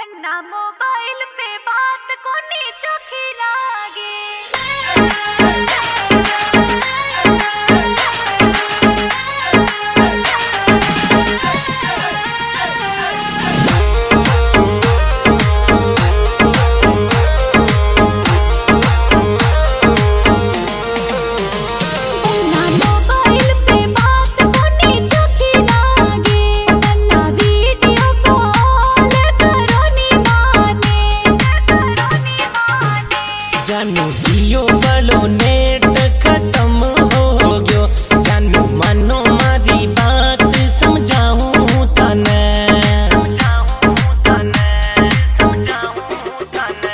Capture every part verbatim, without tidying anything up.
ना मोबाइल पे बात कोनी चोखी लागे। जानू जियो वालो नेट खत्म हो गयो, जानू मानो मारी बात समझाऊं तने समझाऊं तने समझाऊं तने।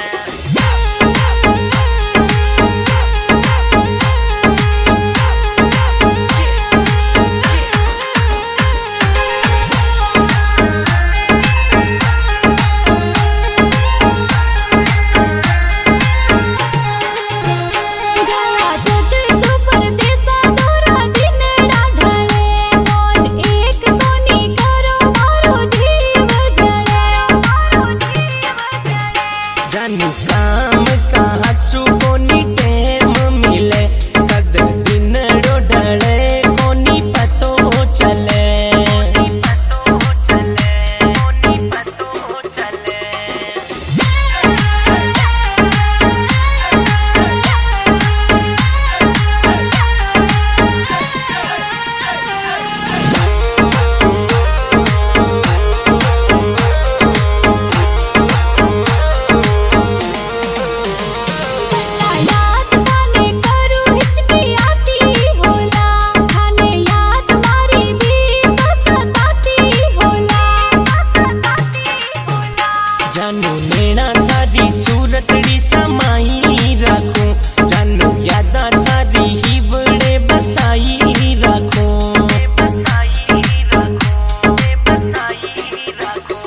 जानू काम का हसू कोनी टेम मिले, कद दिन ढले कोनी पतो चले पतो चले पतो चले। जानू नैना थारी सूरतड़ी समाई राखूं, जानू यादा थारी ही बड़े बसाई राखूं बसाई राखूं बसाई राखूं।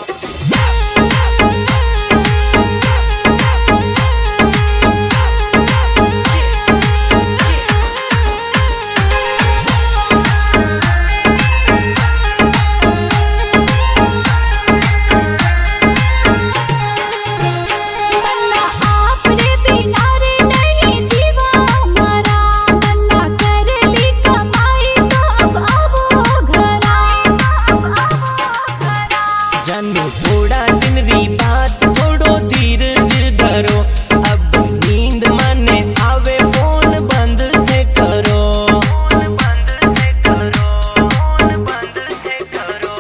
जानू थोड़ा दिन री बात थोड़ो धीरज धरो, अब नींद माने आवे फोन बंद थे करो फोन बंद थे करो फोन बंद थे करो।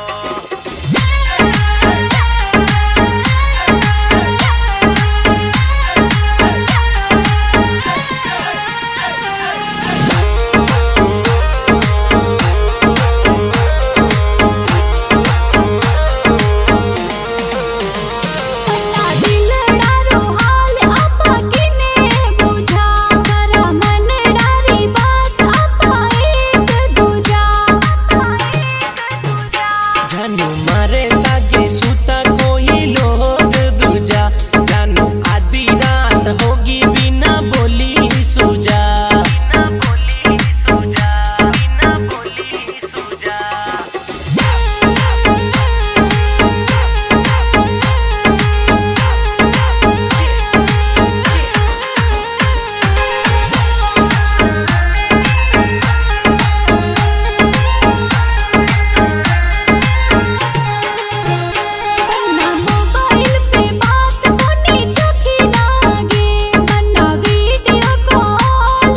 जानू मारे सागे सूता कोई लोग दूजा, जानू आधी रात होगी बिना बोली सूजा बिना बोली सूजा बिना बोली सूजा।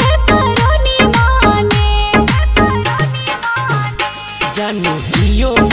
जानू जियो